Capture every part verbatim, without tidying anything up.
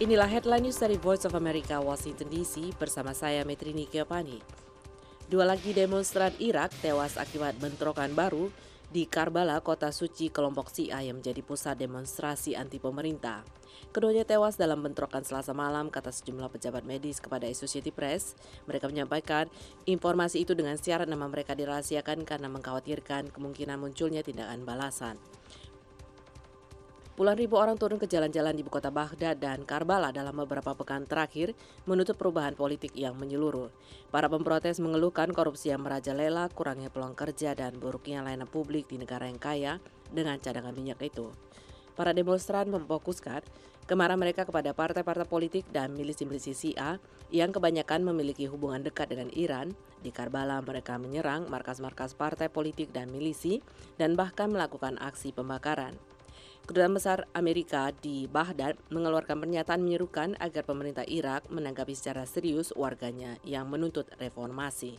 Inilah headline news dari Voice of America, Washington D C, bersama saya Metrini Keopani. Dua lagi demonstran Irak tewas akibat bentrokan baru di Karbala, kota suci kelompok Syiah yang menjadi pusat demonstrasi anti pemerintah. Keduanya tewas dalam bentrokan Selasa malam, kata sejumlah pejabat medis kepada Associated Press. Mereka menyampaikan informasi itu dengan syarat nama mereka dirahasiakan karena mengkhawatirkan kemungkinan munculnya tindakan balasan. Puluhan ribu orang turun ke jalan-jalan di ibu kota Baghdad dan Karbala dalam beberapa pekan terakhir menuntut perubahan politik yang menyeluruh. Para pemprotes mengeluhkan korupsi yang merajalela, kurangnya peluang kerja, dan buruknya layanan publik di negara yang kaya dengan cadangan minyak itu. Para demonstran memfokuskan kemarahan mereka kepada partai-partai politik dan milisi-milisi Syiah yang kebanyakan memiliki hubungan dekat dengan Iran. Di Karbala mereka menyerang markas-markas partai politik dan milisi dan bahkan melakukan aksi pembakaran. Kedutaan Besar Amerika di Baghdad mengeluarkan pernyataan menyerukan agar pemerintah Irak menanggapi secara serius warganya yang menuntut reformasi.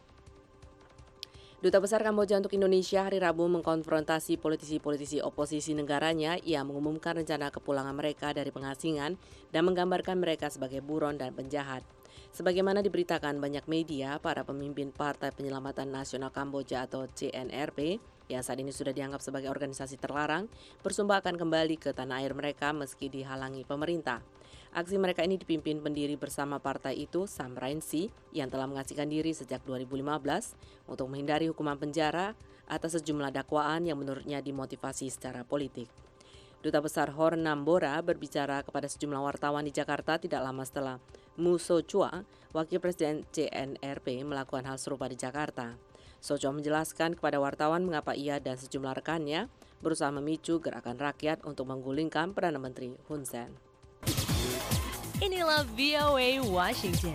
Duta Besar Kamboja untuk Indonesia hari Rabu mengkonfrontasi politisi-politisi oposisi negaranya yang mengumumkan rencana kepulangan mereka dari pengasingan dan menggambarkan mereka sebagai buron dan penjahat. Sebagaimana diberitakan banyak media, para pemimpin Partai Penyelamatan Nasional Kamboja atau C N R P yang saat ini sudah dianggap sebagai organisasi terlarang, bersumpah akan kembali ke tanah air mereka meski dihalangi pemerintah. Aksi mereka ini dipimpin pendiri bersama partai itu, Sam Rainsy, yang telah mengasingkan diri sejak dua ribu lima belas untuk menghindari hukuman penjara atas sejumlah dakwaan yang menurutnya dimotivasi secara politik. Duta Besar Horn Nambora berbicara kepada sejumlah wartawan di Jakarta tidak lama setelah Mu So-chua, wakil presiden C N R P, melakukan hal serupa di Jakarta. So-chua menjelaskan kepada wartawan mengapa ia dan sejumlah rekannya berusaha memicu gerakan rakyat untuk menggulingkan Perdana Menteri Hun Sen. Inilah V O A Washington.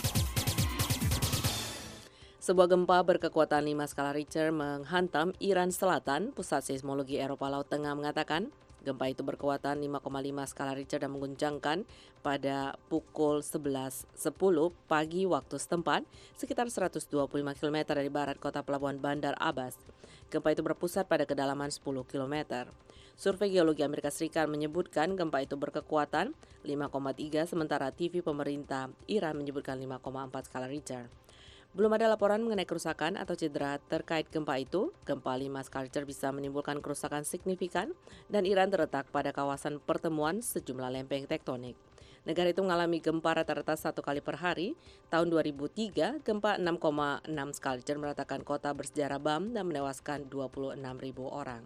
Sebuah gempa berkekuatan lima skala Richter menghantam Iran Selatan. Pusat Seismologi Eropa Laut Tengah mengatakan gempa itu berkekuatan lima koma lima skala Richter dan mengguncangkan pada pukul sebelas sepuluh pagi waktu setempat, sekitar seratus dua puluh lima kilometer dari barat kota pelabuhan Bandar Abbas. Gempa itu berpusat pada kedalaman sepuluh kilometer. Survei Geologi Amerika Serikat menyebutkan gempa itu berkekuatan lima koma tiga, sementara T V pemerintah Iran menyebutkan lima koma empat skala Richter. Belum ada laporan mengenai kerusakan atau cedera terkait gempa itu. Gempa lima skala Richter bisa menimbulkan kerusakan signifikan dan Iran terletak pada kawasan pertemuan sejumlah lempeng tektonik. Negara itu mengalami gempa rata-rata satu kali per hari. Tahun dua ribu tiga, gempa enam koma enam skala Richter meratakan kota bersejarah Bam dan menewaskan dua puluh enam ribu orang.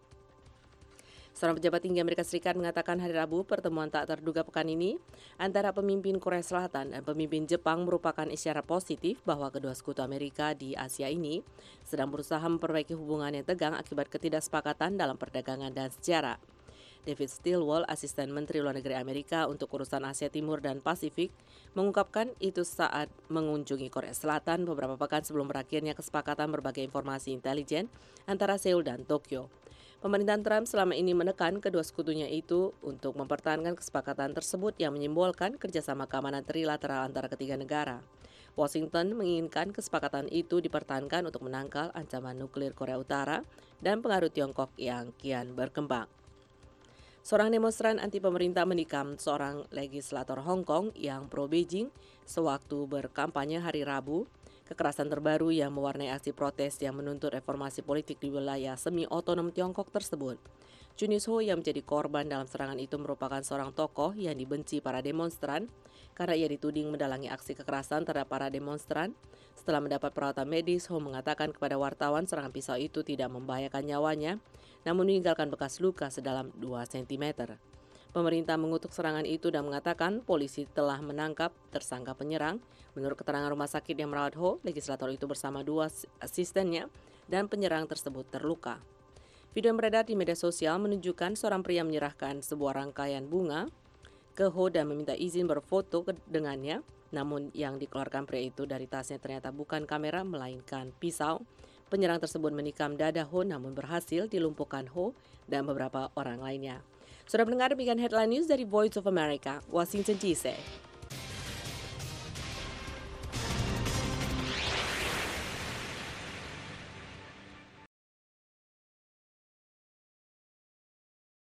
Seorang pejabat tinggi Amerika Serikat mengatakan hari Rabu pertemuan tak terduga pekan ini antara pemimpin Korea Selatan dan pemimpin Jepang merupakan isyarat positif bahwa kedua sekutu Amerika di Asia ini sedang berusaha memperbaiki hubungan yang tegang akibat ketidaksepakatan dalam perdagangan dan sejarah. David Stilwell, asisten Menteri Luar Negeri Amerika untuk urusan Asia Timur dan Pasifik, mengungkapkan itu saat mengunjungi Korea Selatan beberapa pekan sebelum berakhirnya kesepakatan berbagai informasi intelijen antara Seoul dan Tokyo. Pemerintahan Trump selama ini menekan kedua sekutunya itu untuk mempertahankan kesepakatan tersebut yang menyimbolkan kerjasama keamanan trilateral antara ketiga negara. Washington menginginkan kesepakatan itu dipertahankan untuk menangkal ancaman nuklir Korea Utara dan pengaruh Tiongkok yang kian berkembang. Seorang demonstran anti pemerintah menikam seorang legislator Hong Kong yang pro-Beijing sewaktu berkampanye hari Rabu. Kekerasan terbaru yang mewarnai aksi protes yang menuntut reformasi politik di wilayah semi-otonom Tiongkok tersebut. Junis Ho yang menjadi korban dalam serangan itu merupakan seorang tokoh yang dibenci para demonstran karena ia dituding mendalangi aksi kekerasan terhadap para demonstran. Setelah mendapat perawatan medis, Ho mengatakan kepada wartawan serangan pisau itu tidak membahayakan nyawanya, namun meninggalkan bekas luka sedalam dua sentimeter. Pemerintah mengutuk serangan itu dan mengatakan polisi telah menangkap tersangka penyerang. Menurut keterangan rumah sakit yang merawat Ho, legislator itu bersama dua asistennya dan penyerang tersebut terluka. Video yang beredar di media sosial menunjukkan seorang pria menyerahkan sebuah rangkaian bunga ke Ho dan meminta izin berfoto dengannya. Namun yang dikeluarkan pria itu dari tasnya ternyata bukan kamera melainkan pisau. Penyerang tersebut menikam dada Ho namun berhasil dilumpuhkan Ho dan beberapa orang lainnya. Sudah mendengar demikian headline news dari Voice of America, Washington D C.